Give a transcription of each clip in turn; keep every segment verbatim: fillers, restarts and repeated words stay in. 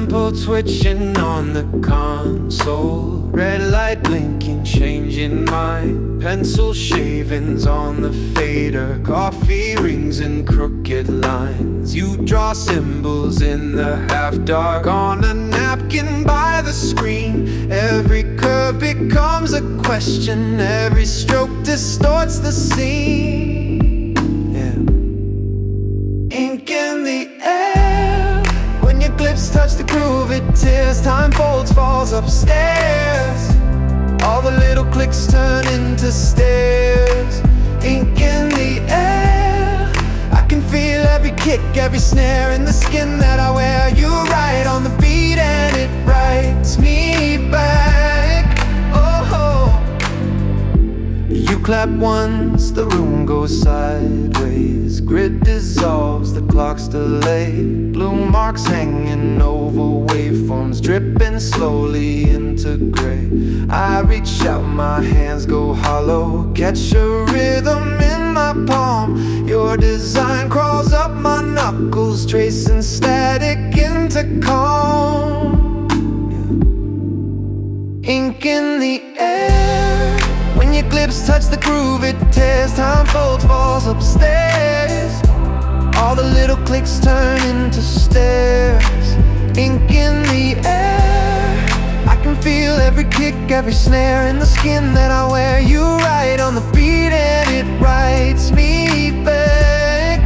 tempo twitching on the console, red light blinking, changing mind. Pencil shavings on the fader, coffee rings and crooked lines. You draw symbols in the half-dark on a napkin by the screen. Every curve becomes a question, every stroke distorts the scene. Yeah. Ink in the air, when your clips touch the groove it tears. Time folds, falls upstairs. All the little clicks turn into stairs. Ink in the air, I can feel every kick, every snare in the skin that I wear. You write on the beat and it writes me back. Oh, you clap once, the room goes sideways. Grid dissolves, the clock's delayed. Blue marks hanging over waveforms, dripping slowly into gray. I reach out, my hands go hollow, catch a rhythm in my palm. Your design crawls up my knuckles, tracing static into calm. Yeah. Ink in the air, when your clips touch the groove it tears. Time folds, falls upstairs. All the little clicks turn into stairs. Ink in the air, I can feel every kick, every snare in the skin that I wear. You write on the beat and it writes me back.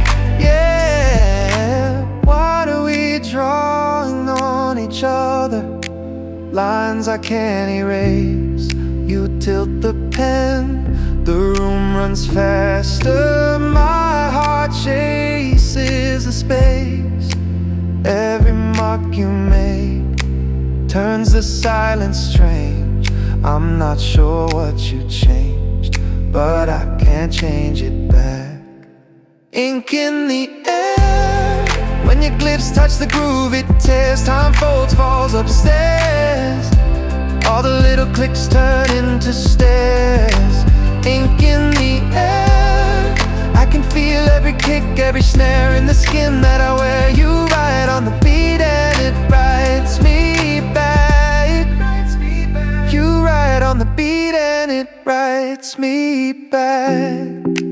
Yeah. What are we drawing on each other? Lines I can't erase. You tilt the pen, the room runs faster. My heart chases the space. Every mark you make turns the silence strange. I'm not sure what you changed, but I can't change it back. Ink in the air, when your clips touch the groove it tears. Time folds, falls upstairs. All the little clicks turn into stairs. Ink in the air, I can feel every kick, every snare in the skin that I wear. You write on the beat and it writes me back. You write on the beat and it writes me back.